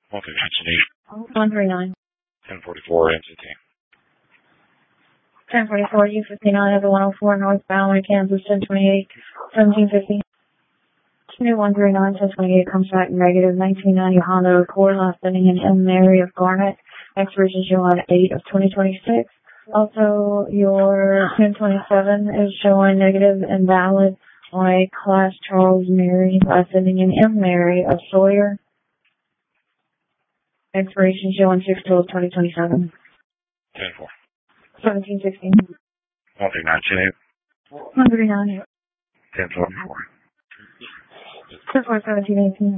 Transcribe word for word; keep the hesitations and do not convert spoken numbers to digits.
one three nine one three nine. ten forty-four M C T. ten forty-four U fifty-nine of the one oh four northbound Kansas ten twenty-eight seventeen fifty. two one three nine ten twenty-eight comes back negative nineteen ninety Honda Accord last sending in M. Mary of Garnet. Expiration July eighth of twenty twenty-six. Also, your ten twenty-seven is showing negative and valid on a Class Charles Mary last sending in M. Mary of Sawyer. Expiration showing six twelve twenty twenty-seven. ten four. seventeen sixteen. one three nine ten eight. one three nine. ten forty-four. ten four seventeen eighteen.